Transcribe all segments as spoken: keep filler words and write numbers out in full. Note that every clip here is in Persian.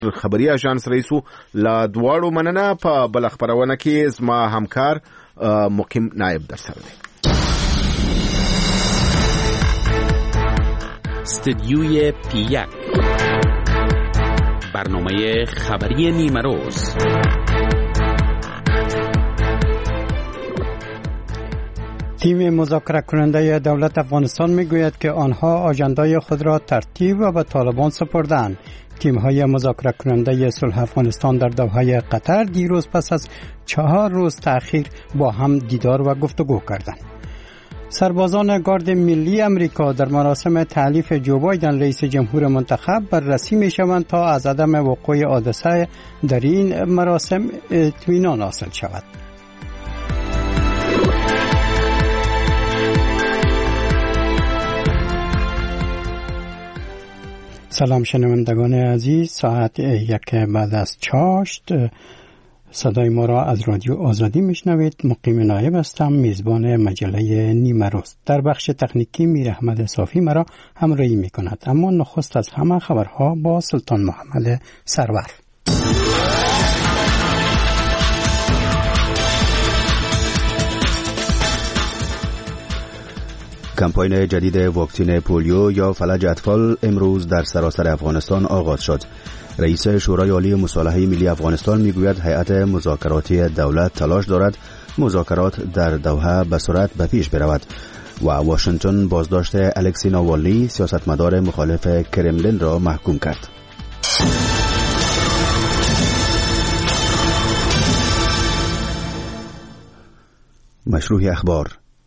خبري اژانس رئیسو لا دواړو مننه. په بل خبرونه کې زما همکار مقیم نائب در سره دی. استدیوی پی یک، برنامه خبری نیمه روز. تیم مذاکره کننده دولت افغانستان میگوید که آنها آژاندای خود را ترتیب و به طالبان سپردند. تیم‌های مذاکره کننده صلح افغانستان در دوحه قطر دیروز پس از چهار روز تأخیر با هم دیدار و گفتگو کردند. سربازان گارد ملی امریکا در مراسم تألیف جو بایدن رئیس جمهور منتخب بررسی می‌شوند تا از عدم وقوع حادثه در این مراسم اطمینان حاصل شود. سلام شنوندگان عزیز، ساعت یک بعد از چاشت صدای ما را از رادیو آزادی میشنوید. مقیم نایب هستم، میزبان مجله نیمه روز. در بخش تکنیکی میر احمد صافی مرا همراهی میکند. اما نخست از همه خبرها با سلطان محمد سرور. کمپاین جدید واکسن پولیو یا فلج اطفال امروز در سراسر افغانستان آغاز شد. رئیس شورای عالی مصالحه ملی افغانستان میگوید هیئت مذاکراتی دولت تلاش دارد مذاکرات در دوحه به سرعت به پیش برود و واشنگتن بازداشت الکسی ناوالنی سیاستمدار مخالف کرملین را محکوم کرد. مشروع اخبار.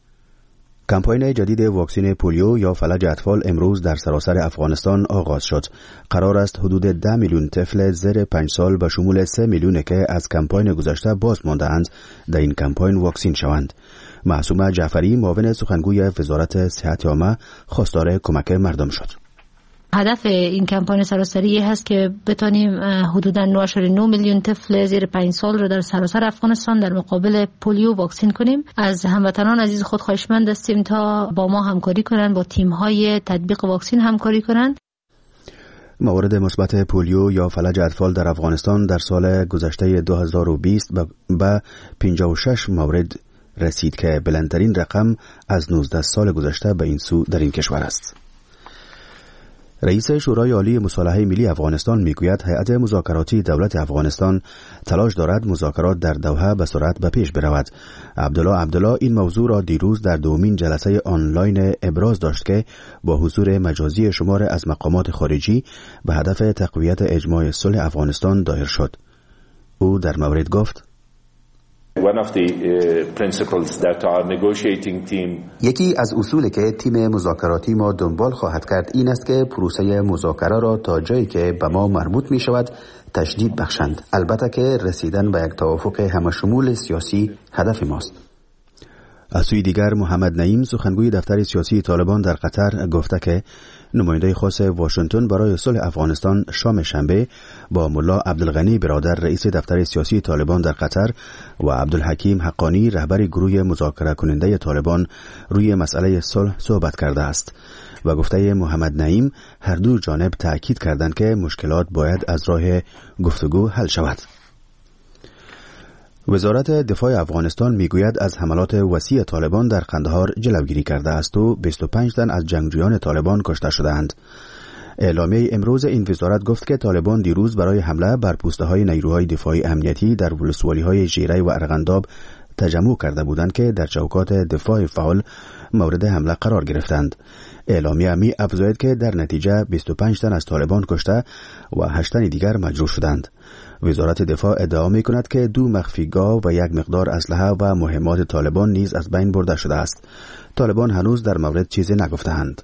کمپاین جدید واکسن پولیو یا فلج اطفال امروز در سراسر افغانستان آغاز شد. قرار است حدود ده میلیون طفل زیر پنج سال به شمول سه میلیون که از کمپاین گذشته باز مانده‌اند در این کمپاین واکسین شوند. معصومه جعفری معاون سخنگوی وزارت صحت عامه خواستار کمک مردم شد. هدف این کمپاین سراسری هست که بتانیم حدوداً نه و نه میلیون طفل زیر پنج سال رو در سراسر افغانستان در مقابل پولیو واکسین کنیم. از هموطنان عزیز خود خواهشمند هستیم تا با ما همکاری کنند، با تیم‌های تطبیق واکسین همکاری کنند. موارد مثبت پولیو یا فلج اطفال در افغانستان در سال گذشته دو هزار و بیست به پنجاه و شش مورد رسید که بلندترین رقم از نوزده سال گذشته به این سو در این کشور است. رئیس شورای عالی مصالحه ملی افغانستان میگوید هیئت مذاکراتی دولت افغانستان تلاش دارد مذاکرات در دوحه به سرعت به پیش برود. عبدالله عبدالله این موضوع را دیروز در دومین جلسه آنلاین ابراز داشت که با حضور مجازی شمار از مقامات خارجی به هدف تقویت اجماع صلح افغانستان دایر شد. او در مورد گفت: One of the uh, principles that our negotiating team یکی از اصولی که تیم مذاکراتی ما دنبال خواهد کرد این است که پروسه مذاکره را تا جایی که به ما مربوط می شود تشدید بخشند. البته که رسیدن به یک توافق همشمول سیاسی هدف ماست. از سوی دیگر محمد نعیم سخنگوی دفتر سیاسی طالبان در قطر گفته که نماینده خاص واشنگتن برای صلح افغانستان شام شنبه با ملا عبدالغنی برادر رئیس دفتر سیاسی طالبان در قطر و عبدالحکیم حقانی رهبر گروه مذاکره کننده طالبان روی مسئله صلح صحبت کرده است و گفته محمد نعیم هر دو جانب تأکید کردند که مشکلات باید از راه گفتگو حل شود. وزارت دفاع افغانستان میگوید از حملات وسیع طالبان در قندهار جلوگیری کرده است و بیست و پنج تن از جنگجویان طالبان کشته شدند. اعلامیه امروز این وزارت گفت که طالبان دیروز برای حمله بر پوسته‌های نیروهای دفاعی امنیتی در ولسوالی‌های ژیره و ارغنداب تجمع کرده بودند که در چوکات دفاع فعال مورد حمله قرار گرفتند. اعلامیه می افزاید که در نتیجه بیست و پنج تن از طالبان کشته و هشت تن دیگر مجروح شدند. وزارت دفاع ادعا می کند که دو مخفیگاه و یک مقدار اسلحه و مهمات طالبان نیز از بین برده شده است. طالبان هنوز در مورد چیزی نگفتند.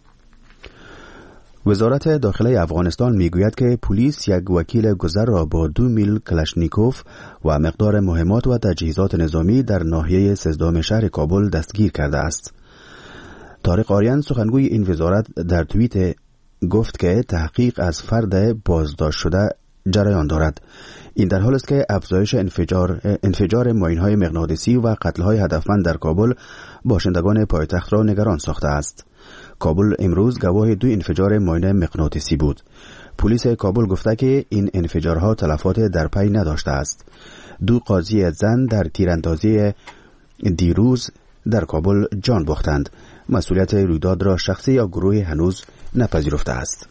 وزارت داخله افغانستان میگوید که پلیس یک وکیل گذر را با دو میل کلاشنیکوف و مقدار مهمات و تجهیزات نظامی در ناحیه سیزدهم شهر کابل دستگیر کرده است. طارق آریان سخنگوی این وزارت در توییت گفت که تحقیق از فرد بازداشت شده جریان دارد. این در حال است که افزایش انفجار انفجار ماین‌های مغناطیسی و قتل‌های هدفمند در کابل باشندگان پایتخت را نگران ساخته است. کابل امروز گواه دو انفجار ماین مغناطیسی بود. پلیس کابل گفته که این انفجارها تلفات در پی نداشته است. دو قاضی زن در تیراندازی دیروز در کابل جان باختند. مسئولیت رویداد را شخصی یا گروه هنوز نپذیرفته است.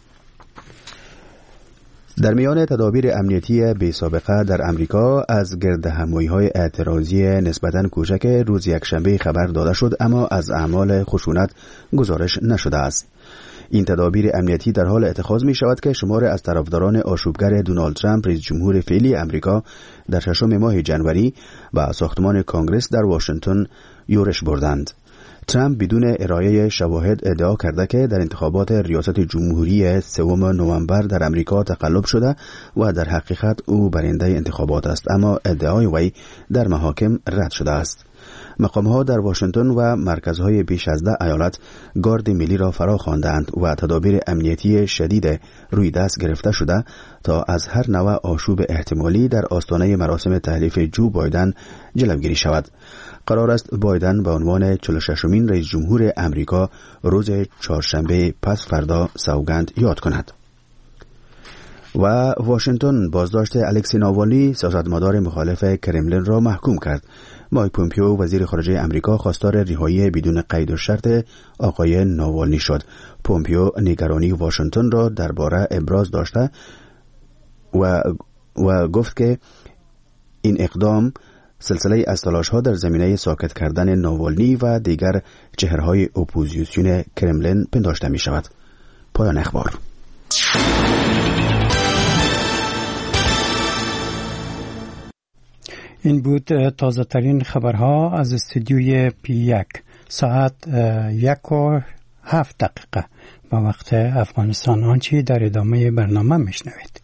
در میان تدابیر امنیتی بی سابقه در امریکا از گردهمایی‌های اعتراضی نسبتاً کوچک روز یکشنبه خبر داده شد، اما از اعمال خشونت گزارش نشده است. این تدابیر امنیتی در حال اتخاذ می شود که شمار از طرفداران آشوبگر دونالد ترامپ رئیس جمهور فعلی امریکا در ششم ماه جنوری به ساختمان کانگرس در واشنگتن یورش بردند. ترامپ بدون ارائه شواهد ادعا کرده که در انتخابات ریاست جمهوری سوم نوامبر در امریکا تقلب شده و در حقیقت او برنده انتخابات است، اما ادعای وی در محاکم رد شده است. مقام‌ها در واشنگتن و مرکزهای بیش از ده ایالت گارد ملی را فرا خواندند و تدابیر امنیتی شدید روی دست گرفته شده تا از هر نوع آشوب احتمالی در آستانه مراسم تحلیف جو بایدن جلوگیری شود. قرار است بایدن به عنوان چهل و ششمین رئیس جمهور امریکا روز چهارشنبه پس فردا سوگند یاد کند. و واشنگتن بازداشت الکسی ناوالنی سیاستمدار مخالف کرملین را محکوم کرد. مایک پومپیو وزیر خارجه امریکا خواستار رهایی بدون قید و شرط آقای ناوالنی شد. پومپیو نگرانی واشنگتن را درباره ابراز داشته و و گفت که این اقدام سلسله از تلاش‌ها در زمینه ساکت کردن ناوالنی و دیگر چهره‌های اپوزیسیون کرملین پنداشته می شود. پایان اخبار. این بود تازه ترین خبرها از استودیوی پی یک ساعت یک و هفت دقیقه با وقت افغانستان. آنچه در ادامه برنامه میشنوید.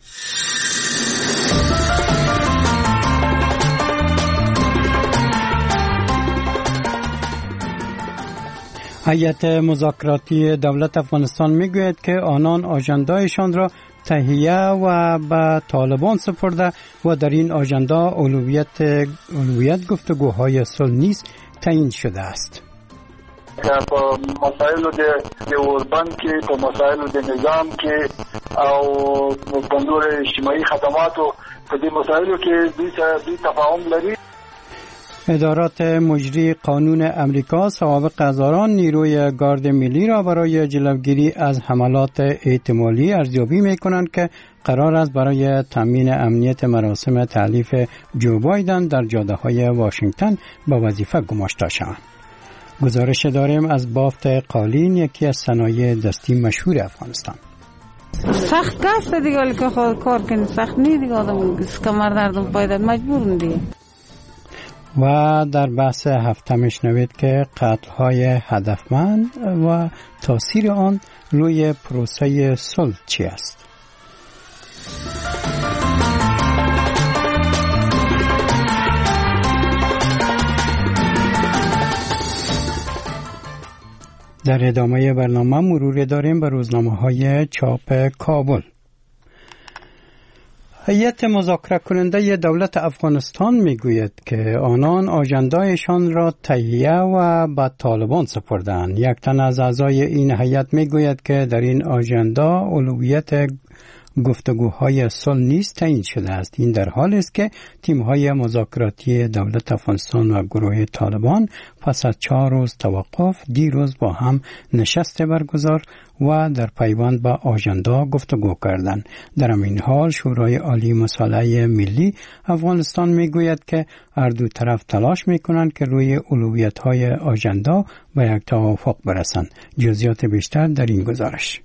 هیئت مذاکراتی دولت افغانستان میگوید که آنان آژاندایشان را تهیه و به طالبان سپرده و در این آژاندا اولویت اولویت گفتگوهای صلح نیز تعیین شده است. په مسایلو د اوربند کې په مسایلو د نظام کې او په نور اجتماعي خدماتو په دې مسایلو کې دوی تفاهم لري. ادارات مجری قانون امریکا سوابق هزاران نیروی گارد ملی را برای جلوگیری از حملات احتمالی ارزیابی می‌کنند که قرار است برای تامین امنیت مراسم تحلیف جو بایدن در جاده‌های واشنگتن به وظیفه گماشته شوند. گزارش داریم از بافت قالین، یکی از صنایع دستی مشهور افغانستان. سخت است دیگه، ولی که خود کار کنی سخت نیست دیگه، آدم کمر درد پایدن مجبورم دیگه. و در بحث هفته میشنوید که قتل‌های هدفمند و تاثیر آن روی پروسه صلح چی است؟ در ادامه برنامه مرور داریم به روزنامه‌های چاپ کابل. هیئت مذاکره کننده دولت افغانستان میگوید که آنان آژاندایشان را تهیه و به طالبان سپردند. یک تن از اعضای این هیئت میگوید که در این آژاندا اولویت گفتگوهای صلح نیز تعیین شده است. این در حالی است که تیم‌های مذاکراتی دولت افغانستان و گروه طالبان پس از چهار روز توقف دیروز با هم نشست برگزار و در پیوند به آژاندا گفتگو کردند. در این حال شورای عالی مصالحه ملی افغانستان میگوید که هر دو طرف تلاش میکنند که روی اولویت‌های آژاندا به یک توافق برسند. جزئیات بیشتر در این گزارش.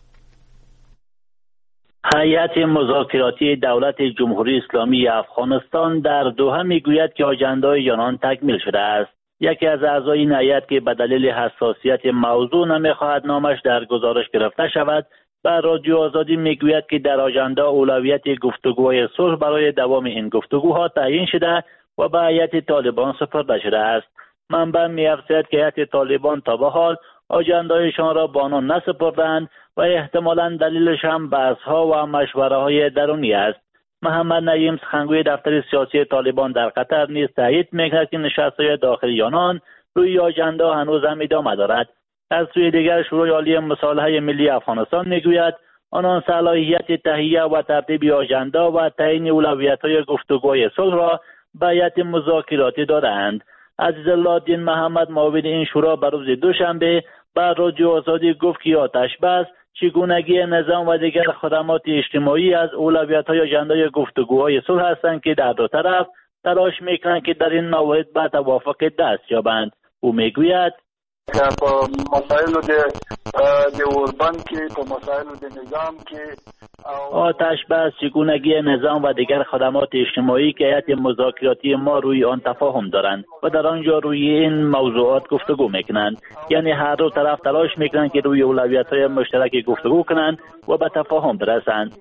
هیئت مذاکراتی دولت جمهوری اسلامی افغانستان در دوحه میگوید که آژاندای آنان تکمیل شده است. یکی از اعضای این هیئت که به دلیل حساسیت موضوع نمیخواهد نامش در گزارش گرفته شود، به رادیو آزادی میگوید که در آژاندا اولویت گفتگوهای صلح برای دوام این گفتگوها تعیین شده و به هیئت طالبان سپرده شده است. منبع می‌افزاید که هیئت طالبان تا به حال آژاندایشان را با آنان نسپردند و احتمالاً دلیلش هم بحث‌ها و مشوره‌های درونی است. محمد نعیم سخنگوی دفتر سیاسی طالبان در قطر نیز تایید می‌کند که نشست‌های داخلی آنان روی آژاندا هنوز هم ادامه دارد. از سوی دیگر شورای عالی مصالحه ملی افغانستان می‌گوید آنان صلاحیت تهیه و ترتیب آژاندا و تعیین اولویت‌های گفتگوهای صلح را به هیئت مذاکراتی دادند. عزیزالله دین محمد معاون این شورا بر روز دوشنبه بر رادیو آزادی گفت که آتش بس، چگونگی نظام و دیگر خدمات اجتماعی از اولویت‌های آژاندای گفتگوهای صلح هستند که در دو طرف تلاش میکنند که در این موارد به توافق دست یابند. او میگوید په مسایلو د د اوربند کې په مسایلو د نظام کې آتش بس، چگونگی نظام و دیگر خدمات اجتماعی که هیئت مذاکراتی ما روی آن تفاهم دارند و در آنجا روی این موضوعات گفتگو میکنند. یعنی هر دو طرف تلاش میکنند که روی اولویت‌های مشترک گفتگو کنند و به تفاهم برسند.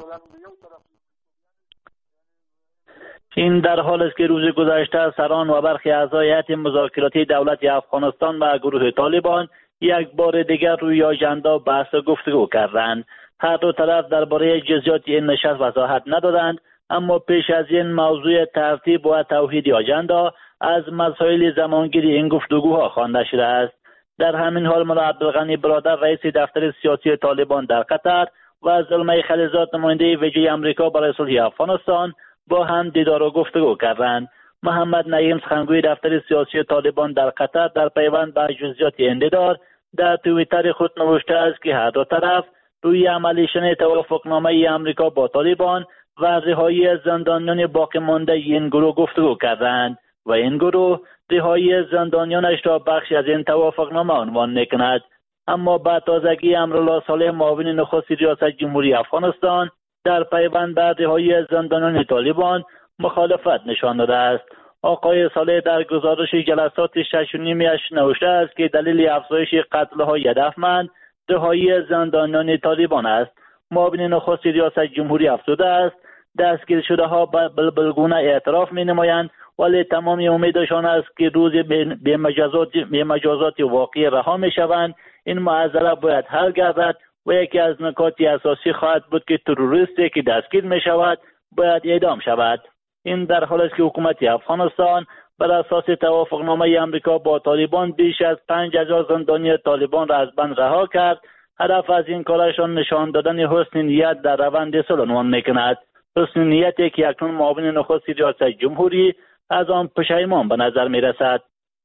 این در حال است که روز گذشته سران و برخی اعضای هیئت مذاکراتی دولت افغانستان و گروه طالبان یک بار دیگر روی آژاندا بحث و گفتگو کردند. هر دو طرف درباره جزئیات این نشست وضاحت ندادند، اما پیش از این موضوع ترتیب و توحید آژاندا از مسائل زمانگیری این گفتگوها خوانده شده است. در همین حال ملا عبدالغنی برادر رئیس دفتر سیاسی طالبان در قطر و زلمه خلیزاد نماینده ویژه آمریکا برای صلح افغانستان با هم دیدار و گفتگو کردند. محمد نعیم سخنگوی دفتر سیاسی طالبان در قطر در پیوند به جزئیات این دیدار در توییتر خود نوشته است که هر دو طرف روی عملیشن توافقنامه آمریکا با طالبان و رهایی زندانیان باقی مانده این گروه گفتگو کردند و این گروه رهایی زندانیانش را بخشی از این توافقنامه عنوان میکند. اما با تازگی امرالله صالح معاون نخست ریاست جمهوری افغانستان در پیوند به رهایی زندانیان طالبان مخالفت نشان داده است. آقای صالح در گزارش جلسات شش و نیمیش نوشته است که دلیل افزایش قتل‌های هدفمند رهایی زندانیان طالبان است. معاون نخست ریاست جمهوری افزوده است دستگیر شده ها به بلبلگونه اعتراف می نمایند، ولی تمامی امیدشان است که روز به مجازات, به مجازات واقعی رها می شوند. این معضله باید حل گردد و یکی از نکات اساسی خواهد بود که تروریستی که دستگیر می شود باید اعدام شود. این در حالی است که حکومت افغانستان بر اساس توافقنامه آمریکا با طالبان بیش از پنج هزار زندانی طالبان را از بند رها کرد. هدف از این کارشان نشان دادن حسن نیت در روند صلح عنوان میکند. حسن نیتی که اکنون معاون نخست ریاست جمهوری از آن پشیمان به نظر میرسد.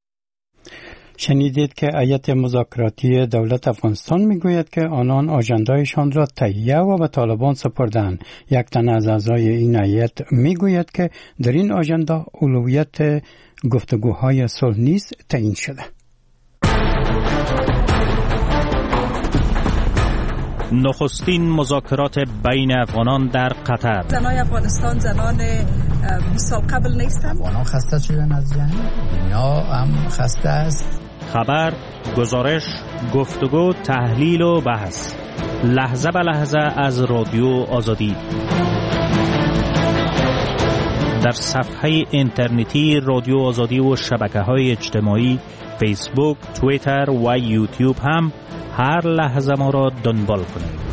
شنیدید که هیئت مذاکراتی دولت افغانستان میگوید که آنان آژاندایشان را تهیه و به طالبان سپردند. یک تن از اعضای این هیئت میگوید که در این آژاندا اولویت گفتگوهای صلح نیز تعیین شده. نخستین مذاکرات بین افغانان در قطر. زنان افغانستان زنان مثال قبل نیستند. افغانان خسته شدن از جنگ، دنیا هم خسته است. خبر، گزارش، گفتگو، تحلیل و بحث، لحظه به لحظه از رادیو آزادی. در صفحه اینترنتی رادیو آزادی و شبکه‌های اجتماعی فیسبوک، توییتر و یوتیوب هم هر لحظه ما را دنبال کنید.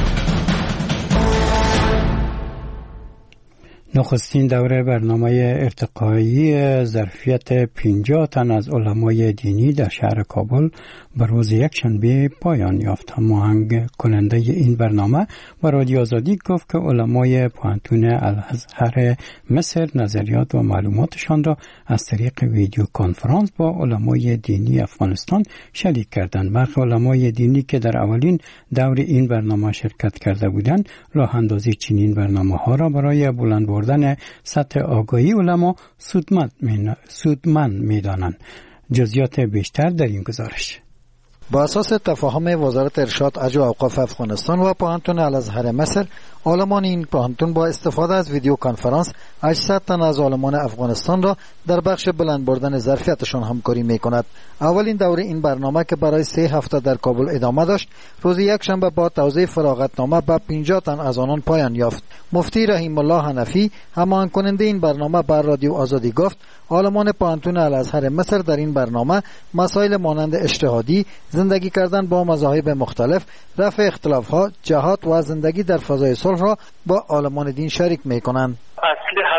نخستین دوره برنامه ارتقایی ظرفیت پنجاه تن از علمای دینی در شهر کابل به روز یکشنبه پایان یافت. هماهنگ کننده این برنامه با رادیو آزادی گفت که علمای پوهنتون الازهر مصر نظریات و معلوماتشان را از طریق ویدیو کنفرانس با علمای دینی افغانستان شریک کردند. برخی علمای دینی که در اولین دور این برنامه شرکت کرده بودند، راه اندازی چنین برنامه ها را برای بلند بردن سطح آگاهی علما سودمند می‌دانند. جزئیات بیشتر در این گزارش. با اساس تفاهم وزارت ارشاد اج و اوقاف افغانستان و پوهنتون الازهر مصر، عالمان این پوهنتون با استفاده از ویدیو کنفرانس هشتصد تن از عالمان افغانستان را در بخش بلند بردن ظرفیتشان همکاری می کند. اولین دوره این برنامه که برای سه هفته در کابل ادامه داشت، روز یکشنبه با توزیع فراغتنامه به پنجاه تن از آنان پایان یافت. مفتی رحیم الله حنفی، هماهنگ کننده این برنامه، بر رادیو آزادی گفت عالمان پوهنتون الازهر مصر در این برنامه مسائل مانند اجتهادی، زندگی کردن با مذاهب مختلف، رفع اختلاف‌ها، جهاد و زندگی در فضای صلح را با عالمان دین شریک می‌کنند. اصلی هدف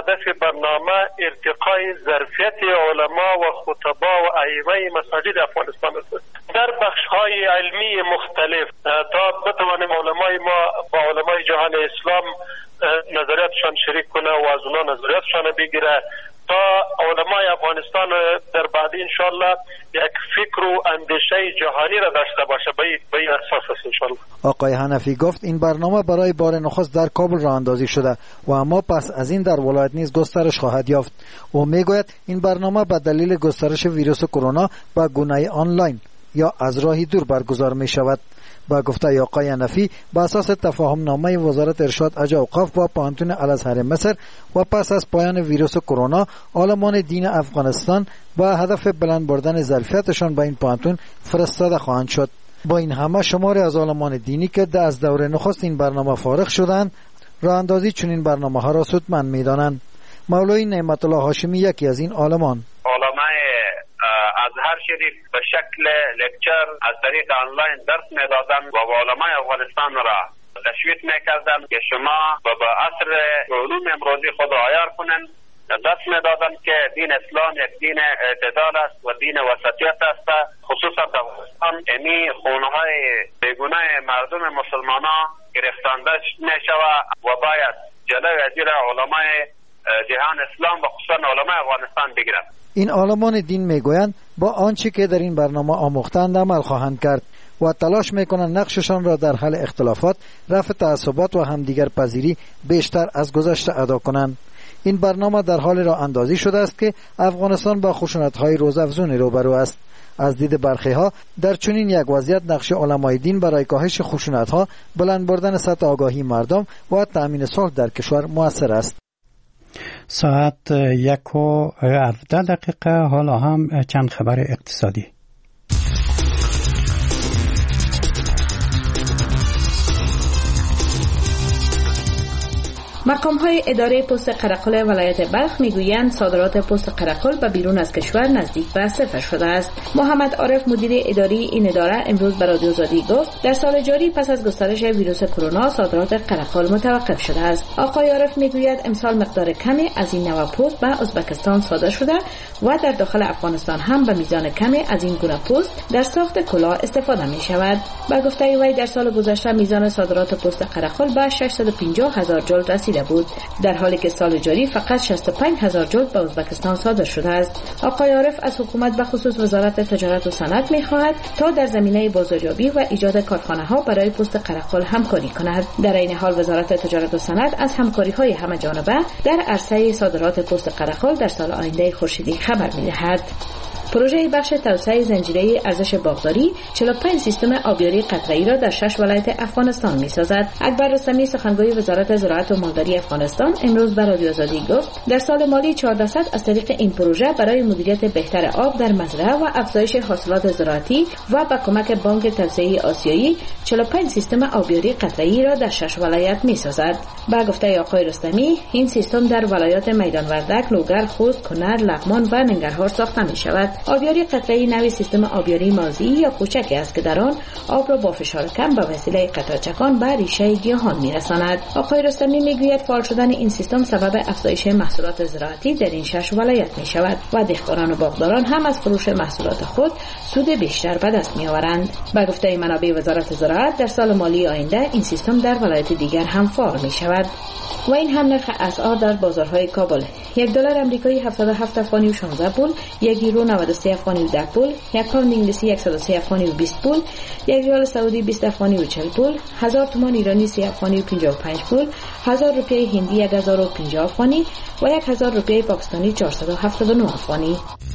هدف برنامه ارتقای ظرفیت علما و خطبا و ائمه مساجد افغانستان است. در بخش‌های علمی مختلف تا بتوانیم علمای ما با علمای جهان اسلام نظریاتشان شریک کنه و از اونا نظریاتشان بگیره تا علمای افغانستان در بعد انشالله یک فکر و اندیشه جهانی را داشته باشه. به این اساس است انشالله. آقای حنفی گفت این برنامه برای بار نخست در کابل راه اندازی شده و اما پس از این در ولایت نیز گسترش خواهد یافت. او میگوید این برنامه به دلیل گسترش ویروس کرونا به گونه آنلاین یا از راهی دور برگزار می شود. با گفته آقای حنفی به اساس تفاهم نامه وزارت ارشاد اجا اوقاف با پانتون الازهر مصر و پس از پایان ویروس کرونا عالمان دین افغانستان با هدف بلند بردن ظرفیتشان به این پانتون فرستاده خواهند شد. با این همه شماری از عالمان دینی که از دوره نخست این برنامه فارغ شدند راه اندازی چنین برنامه ها را سودمند می‌دانند. مولوی نعمت الله هاشمی یکی از این عالمان ازهر شریف به شکل لکچر از طریق آنلاین درس میدادن و علمای افغانستان را تشویق میکردن که شما به عصر علوم امروزی خود عیار کنن. درس میدادن که دین اسلام یک دین اعتدال است و دین وسطیت است. خصوصا در افغانستان امی خونهای بیگونه مردم مسلمانان گرفتانده میشود و باید جلوی ازیر علمای جهان اسلام و خصوصا علمای افغانستان بگیرند. این عالمان دین میگویند با آنچه که در این برنامه آموختند عمل خواهند کرد و تلاش میکنند نقششان را در حل اختلافات، رفع تعصبات و همدیگر پذیری بیشتر از گذشته ادا کنند. این برنامه در حال راه اندازی شده است که افغانستان با خشونت‌های روزافزون روبرو است. از دید برخی ها در چنین یک وضعیت نقش علمای دین برای کاهش خشونت‌ها، بلند بردن سطح آگاهی مردم و تأمین صلح در کشور مؤثر است. ساعت یک و هفده دقیقه. حالا هم چند خبر اقتصادی. مقام‌های اداره پست قرقل ولایت بلخ میگویند صادرات پست قرقل به بیرون از کشور نزدیک به صفر شده است. محمد عارف مدیر اداری این اداره امروز به رادیو آزادی گفت در سال جاری پس از گسترش ویروس کرونا صادرات قرقل متوقف شده است. آقای عارف میگوید امسال مقدار کمی از این نوع پست به ازبکستان صادر شده و در داخل افغانستان هم به میزان کمی از این گونه پست در ساخت کلاه استفاده می شود. با گفته وی در سال گذشته میزان صادرات پست قرقل به ششصد و پنجاه هزار جلد رسیده بود، در حالی که سال جاری فقط شصت و پنج هزار جلد به ازبکستان صادر شده است. آقای عارف از حکومت به خصوص وزارت تجارت و صنعت می‌خواهد تا در زمینه بازاریابی و ایجاد کارخانه‌ها برای پست قرقل همکاری کند. در این حال وزارت تجارت و صنعت از همکاری‌های همه‌جانبه در عرصه صادرات پست قرقل در سال آینده خورشیدی خبر می‌دهد. پروژه بخش توسعه زنجیره ارزش باغداری چهل و پنج سیستم آبیاری قطره‌ای را در شش ولایت افغانستان می‌سازد. اکبر رستمی سخنگوی وزارت زراعت و مالداری افغانستان امروز به رادیو آزادی گفت در سال مالی چهارصد از طریق این پروژه برای مدیریت بهتر آب در مزرعه و افزایش حاصلات زراعتی و با کمک بانک توسعه آسیایی چهل و پنج سیستم آبیاری قطره‌ای را در شش ولایت می‌سازد. با گفته آقای رستمی این سیستم در ولایات میدان وردک، لوگر، خوست، کنر، لغمان و ننگرهار ساخته می‌شود. آبیاری قطره‌ای نوعی سیستم آبیاری مازی یا کوچکی است که در آن آب را با فشار کم به وسیله قطره‌چکان به ریشه گیاهان می‌رساند. آقای رستمی میگوید فعال شدن این سیستم سبب افزایش محصولات زراعتی در این شش ولایت می‌شود و دهقانان و باغداران هم از فروش محصولات خود سود بیشتر به دست می‌آورند. با گفته منابع وزارت زراعت در سال مالی آینده این سیستم در ولایت دیگر هم فعال می‌شود. و این هم نرخ اسعار در بازارهای کابل: یک دلار آمریکایی هفتاد و هفت افغانی و شانزده پول، یک یورو نود و سه افغانی و ده پول، یک پوند انگلیسی صد و سه افغانی و بیست پول، یک ریال سعودی بیست افغانی و چهل پول، هزار تومان ایرانی سه افغانی و پنجاه و پنج پول، هزار روپیه هندی یک هزار و پنجاه افغانی و یک هزار روپیه پاکستانی چهارصد و هفتاد و نه افغانی.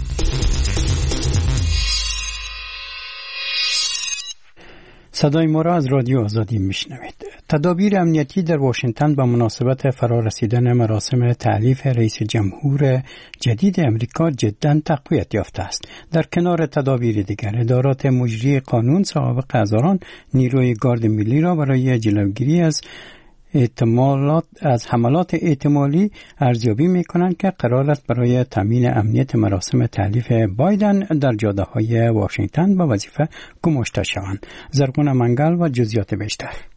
صدای ما را از رادیو آزادی میشنوید. تدابیر امنیتی در واشنگتن به مناسبت فرارسیدن مراسم تعریف رئیس جمهور جدید امریکا جداً تقویت یافته است. در کنار تدابیر دیگر، ادارات مجری قانون صاحب هزاران نیروی گارد ملی را برای جلوگیری از احتمالات از حملات احتمالی ارزیابی می‌کنند که قرار است برای تامین امنیت مراسم تحلیف بایدن در جاده‌های واشنگتن به وظیفه گماشته شوند. زرغون منگل و جزئیات بیشتر.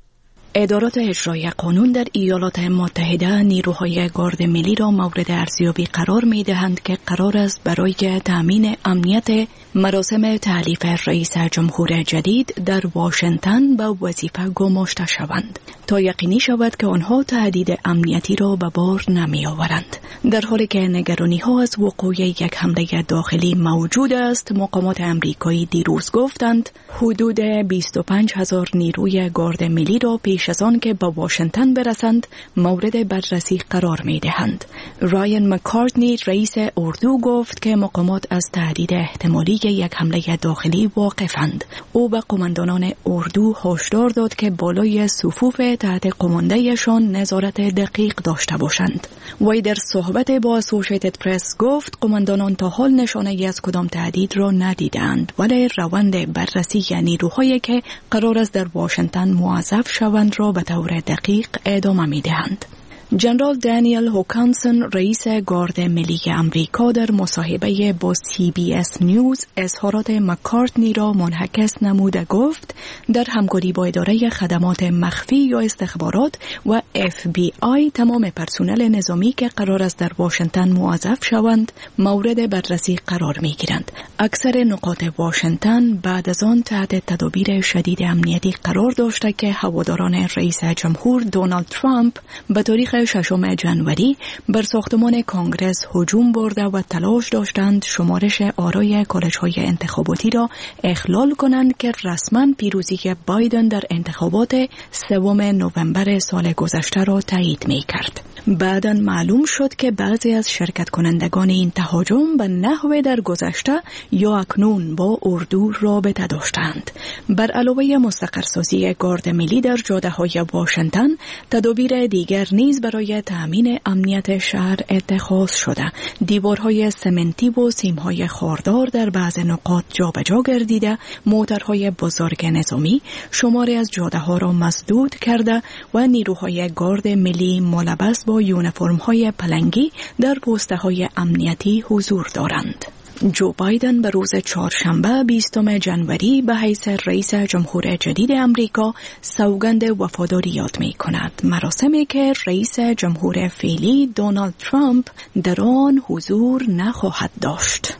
ادارات اجرایی قانون در ایالات متحده نیروهای گارد ملی را مورد ارزیابی قرار می دهند که قرار است برای تامین امنیت مراسم تحلیف رئیس جمهور جدید در واشنگتن به وظیفه گماشته شوند تا یقینی شود که آنها تهدید امنیتی را به بار نمی آورند. در حالی که نگرانی ها از وقوع یک حمله داخلی موجود است، مقامات امریکایی دیروز گفتند حدود بیست و پنج هزار نیروی گارد ملی را پیش از آن که به واشنگتن برسند مورد بررسی قرار می دهند. رایان مکارتنی رئیس اردو گفت که مقامات از تهدید احتمالی یک حمله داخلی واقفند. او به قماندانان اردو هشدار داد که بالای صفوف تحت قماندهشان نظارت دقیق داشته باشند. وی در صحبت با اسوسییتد پرس گفت قماندانان تا حال نشانه‌ای از کدام تهدید را ندیدند، ولی روند بررسی نیروهایی که قرار است در واشنگتن موظف شوند را به طور دقیق ادامه می‌دهند. جنرال دانیل هوکانسون رئیس گارد ملی امریکا در مصاحبه با سی بی اس نیوز اظهارات مکارتنی را منعکس نموده گفت در همکاری با اداره خدمات مخفی یا استخبارات و اف بی آی تمام پرسنل نظامی که قرار است در واشنگتن موظف شوند مورد بررسی قرار می گیرند. اکثر نقاط واشنگتن بعد از آن تحت تدابیر شدید امنیتی قرار داشته که هواداران رئیس جمهور دونالد ترامپ به تاریخ ششم ژانویه بر ساختمان کانگرس هجوم برده و تلاش داشتند شمارش آرای کالج‌های انتخاباتی را اخلال کنند که رسما پیروزی بایدن در انتخابات سوم نوامبر سال گذشته را تایید می‌کرد. بعداً معلوم شد که بعضی از شرکت کنندگان این تهاجم به نحو در گذشته یا اکنون با اردو رابطه داشتند. بر علاوه مستقرسازی گارد ملی در جاده‌های واشنگتن، تدابیر دیگر نیز برای تأمین امنیت شهر اتخاذ شده. دیوارهای سمنتی و سیم‌های خاردار در بعض نقاط جابجا گردیده، موترهای بزرگ نظامی شماری از جاده‌ها را مسدود کرده و نیروهای گارد ملی ملبس با یونیفرم‌های پلنگی در پست‌های امنیتی حضور دارند. جو بایدن به روز چهارشنبه بیستم ژانویه به حیث رئیس جمهور جدید امریکا سوگند وفاداری یاد می کند. مراسمی که رئیس جمهور فعلی دونالد ترامپ در آن حضور نخواهد داشت.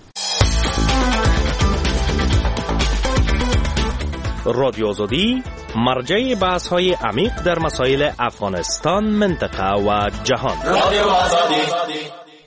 رادیو آزادی مرجع بحث های عمیق در مسائل افغانستان، منطقه و جهان. رادیو آزادی.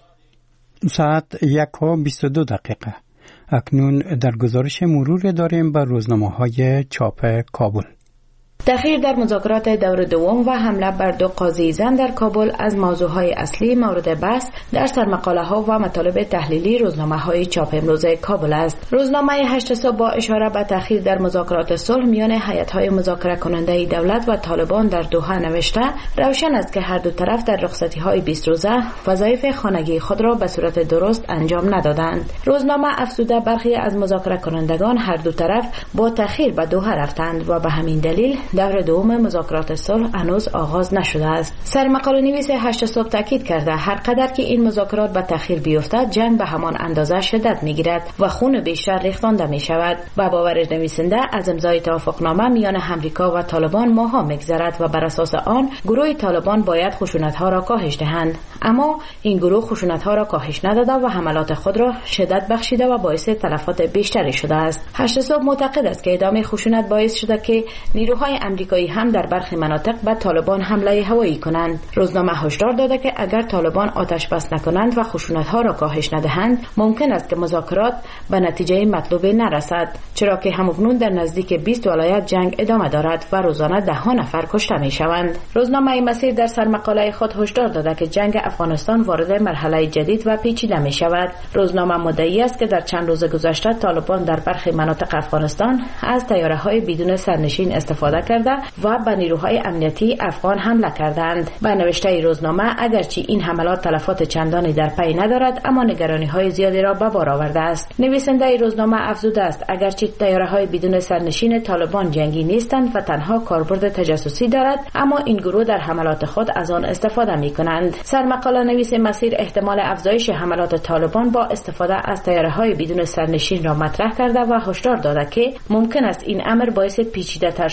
ساعت یک و بیست و دو دقیقه. اکنون در گزارش مرور داریم بر روزنامه‌های چاپ کابل. تأخیر در مذاکرات دور دوم و حمله بر دو قاضی زن در کابل از موضوعهای اصلی مورد بحث در سرمقاله‌ها و مطالب تحلیلی روزنامه‌های چاپ امروز کابل است. روزنامه هشت صبح با اشاره به تأخیر در مذاکرات صلح میان هیئت‌های مذاکره کننده دولت و طالبان در دوحه نوشته روشن است که هر دو طرف در رخصتی‌های بیست روزه وظایف خانگی خود را به صورت درست انجام ندادند. روزنامه افزوده برخی از مذاکره کنندگان هر دو طرف با تأخیر به دوحه رفتند و به همین دلیل دور دوم مذاکرات صلح هنوز آغاز نشده است. سرمقاله نویس هشت صبح تاکید کرده هر قدر که این مذاکرات به تأخیر بیفتد جنگ به همان اندازه شدت میگیرد و خون بیشتر ریختانده می شود. و باور نویسنده از امضای توافقنامه میان امریکا و طالبان ماها میگذرد و بر اساس آن گروه طالبان باید خشونت‌ها را کاهش دهند، اما این گروه خشونت‌ها را کاهش نداده و حملات خود را شدت بخشیده و باعث تلفات بیشتری شده است. هشت صبح معتقد است که ادامه خشونت باعث شده که نیروهای امریکایی هم در برخی مناطق به طالبان حمله هوایی کنند. روزنامه هشدار داده که اگر طالبان آتش بس نکنند و خشونت‌ها را کاهش ندهند ممکن است که مذاکرات به نتیجه مطلوب نرسد، چرا که همکنون در نزدیک بیست ولایت جنگ ادامه دارد و روزانه ده ها نفر کشته می‌شوند. روزنامه مسیر در سرمقاله خود هشدار داده که جنگ افغانستان وارد مرحله جدید و پیچیده می‌شود. روزنامه مدعی است که در چند روز گذشته طالبان در برخی مناطق افغانستان از طیاره‌های بدون سرنشین استفاده کرده و به نیروهای امنیتی افغان حمله کردند. به نوشته روزنامه اگرچه این حملات تلفات چندانی در پی ندارد اما نگرانی‌های زیادی را به بار آورده است. نویسنده روزنامه افزوده است اگرچه طیاره‌های بدون سرنشین طالبان جنگی نیستند و تنها کاربرد تجسسی دارد، اما این گروه در حملات خود از آن استفاده می‌کنند. سرمقاله نویس مسیر احتمال افزایش حملات طالبان با استفاده از طیاره‌های بدون سرنشین را مطرح کرده و هشدار داده که ممکن است این امر باعث پیچیده‌تر شدن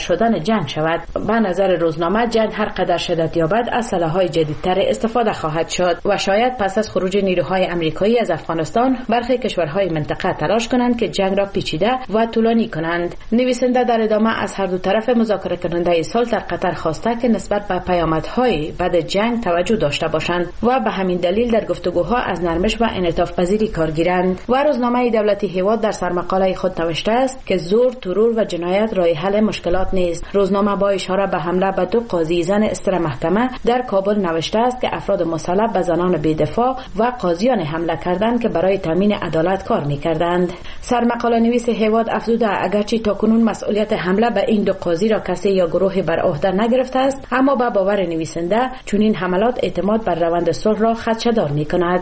جنگ شود. به نظر روزنامه جنگ هر قدر شدت یابد از سلاح‌های جدیدتر استفاده خواهد شد و شاید پس از خروج نیروهای آمریکایی از افغانستان برخی کشورهای منطقه تلاش کنند که جنگ را پیچیده و طولانی کنند. نویسنده در ادامه از هر دو طرف مذاکره کننده صلح در قطر خواسته که نسبت به پیامدهای بعد جنگ توجه داشته باشند و به همین دلیل در گفتگوها از نرمش و انعطاف پذیری کار گیرند. و روزنامه دولتی هیواد در سرمقاله خود نوشته است که زور، ترور و جنایت راه حل مشکلات نیست. روزنامه با اشاره به حمله به دو قاضی زن استر محکمه در کابل نوشته است که افراد مسلح به زنان بی‌دفاع و قاضیان حمله کردند که برای تامین عدالت کار می‌کردند. سرمقاله نویس هیواد افزوده اگرچه تاکنون مسئولیت حمله به این دو قاضی را کسی یا گروهی بر عهده نگرفته است، اما با باور نویسنده چنین حملات اعتماد بر روند صلح را خدشه‌دار می‌کند.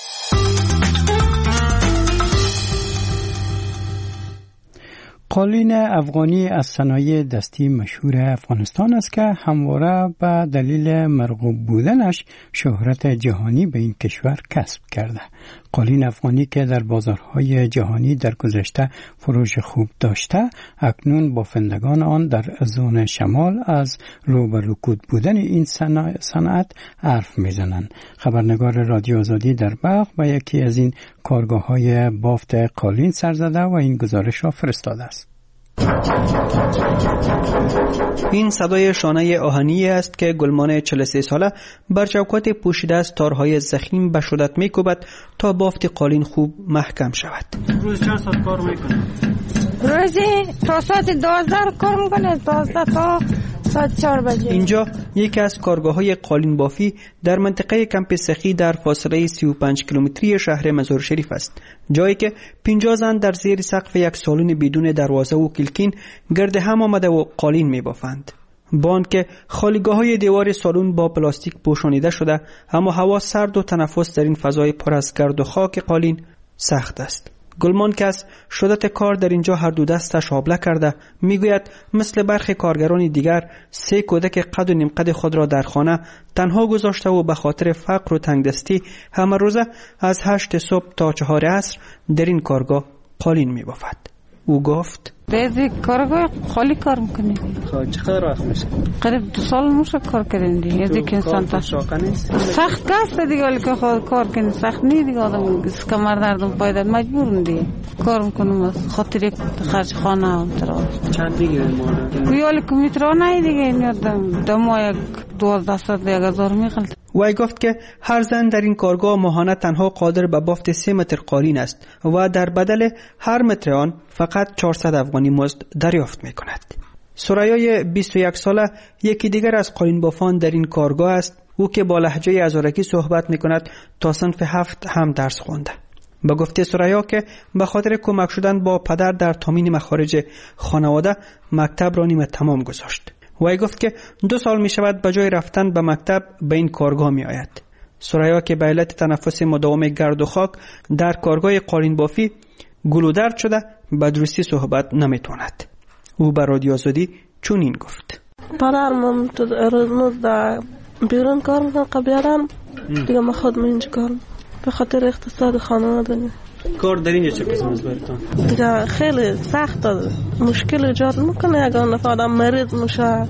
قالین افغانی از صنایع دستی مشهور افغانستان است که همواره به دلیل مرغوب بودنش شهرت جهانی به این کشور کسب کرده. قالین افغانی که در بازارهای جهانی در گذشته فروش خوب داشته، اکنون بافندگان آن در زون شمال از رو به رکود بودن این صنعت حرف میزنند. خبرنگار رادیو آزادی در بلخ به یکی از این کارگاه‌های بافت قالین سر زده و این گزارش را فرستاده است. این صدای شانه آهنی است که گلمان چهل و سه ساله بر چوکات پوشیده از تارهای ضخیم به شدت میکوبد تا بافت قالین خوب محکم شود. روز چند ساعت کار میکنه؟ روزی تا ساعت دوازده کار میکنه، دوازده تا ساعت چهار بجه. اینجا یکی از کارگاه‌های قالین بافی در منطقه کمپ سخی در فاصله سی و پنج کیلومتری شهر مزار شریف است، جایی که پنجاه زن در زیر سقف یک سالن بدون دروازه و کلکین گرد هم آمده و قالین می‌بافند. با آنکه خالیگاه‌های دیوار سالن با پلاستیک پوشانیده شده، اما هوا سرد و تنفس در این فضای پر از گرد و خاک قالین سخت است. گلمان که از شدت کار در اینجا هر دو دستش حابله کرده، میگوید مثل برخی کارگران دیگر سه کودک قد و نیم قد خود را در خانه تنها گذاشته و به خاطر فقر و تنگدستی همه روزه از هشت صبح تا چهار عصر در این کارگاه قالین میبافد. او گفت دیدی کارگاه خالی کار میکنی؟ خب چقدر وقت میشه؟ قریب دو سال میشه کار کردیم دیگه. یکی که انسان تا سخت کاست دیگه، ولی که خود کار کنی سخت نی دیگه. آدم کمر دردم پای درد مجبورم دیگه کار میکنم خاطر یک خرج خانه هم ترا. چند دیگه مورد؟ ویالی کمیترا نه دیگه میاد دم یک دوازده ساعت یک هزار میخلد. وی گفت که هر زن در این کارگاه ماهانه تنها قادر به بافت سه متر قالین است و در بدل هر متر آن فقط چهارصد افغانی مزد دریافت می کند. سرایای بیست و یک ساله یکی دیگر از قالین بافان در این کارگاه است. او که با لهجه ازارکی صحبت می کند تا صنف هفت هم درس خونده. به گفته سرایا که به خاطر کمک شدن با پدر در تامین مخارج خانواده مکتب را نیمه تمام گذاشت. وی گفت که دو سال می شود به جای رفتن به مکتب به این کارگاه می آید. سرایا که به علت تنفس مداوم گرد و خاک در کارگاه قالین بافی گلو درد شده به درستی صحبت نمی تواند. او به رادیو آزادی چنین گفت: پدرم تو روز در بیرون کار میکنم، قبلا دیگه ما خود من اینجا کار به خاطر اقتصاد خانواده. کار در اینجا چه قسم است براتون؟ دیگه خیلی سخت مشکل ایجاد میکنه اگر نفادم مریض میشه.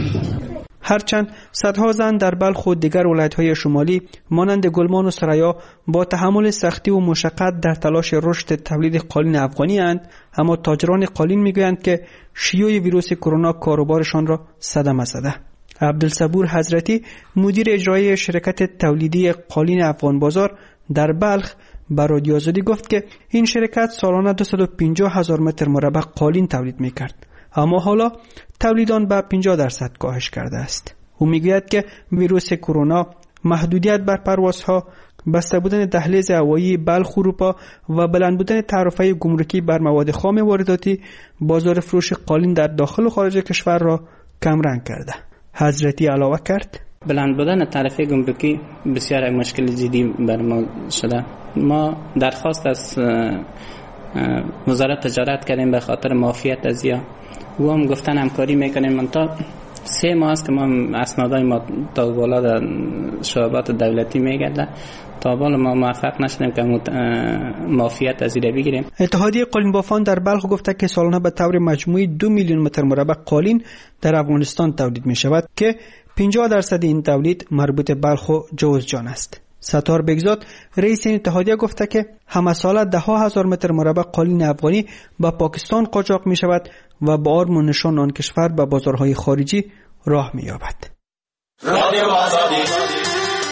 هرچند صدها زن در بلخ و دیگر ولایت‌های شمالی مانند گلمان و سرایا با تحمل سختی و مشقت در تلاش رشد تولید قالین افغانی اند، اما تاجران قالین میگویند که شیوع ویروس کرونا کاروبارشان را صدمه زده. عبدالصبور حضرتی مدیر اجرایی شرکت تولیدی قالین افغان بازار در بلخ به رادیو آزادی گفت که این شرکت سالانه دویست و پنجاه هزار متر مربع قالین تولید میکرد، اما حالا تولید آن به پنجاه درصد کاهش کرده است. او میگوید که ویروس کرونا، محدودیت بر پروازها، بسته بودن دهلیز هوایی بلخ اروپا و بلند بودن تعرفه گمرکی بر مواد خام وارداتی بازار فروش قالین در داخل و خارج کشور را کم رنگ کرده. حضرتی علاوه کرد: بلند بودن تعرفه گمرکی بسیار مشکل جدی بر ما شده. ما درخواست از وزارت تجارت کردیم به خاطر معافیت از یا و هم گفتن همکاری میکنیم، منتها سه ماه است که ما اسنادای ما تا بالا در شعبات دولتی میگرده، تا بالا ما موفق نشدیم که مافیت از ایره بگیریم. اتحادیه قالین بافان در بلخ گفته که سالانه به طور مجموعی دو میلیون متر مربع قالین در افغانستان تولید می شود که پنجاه درصد این تولید مربوط بلخ و جوزجان است. ستار بگزاد رئیس این اتحادیه گفته که همه ساله ده ها هزار متر مربع قالین افغانی به پاکستان قاچاق می شود و با آرم و نشان آن کشور به بازارهای خارجی راه می یابد.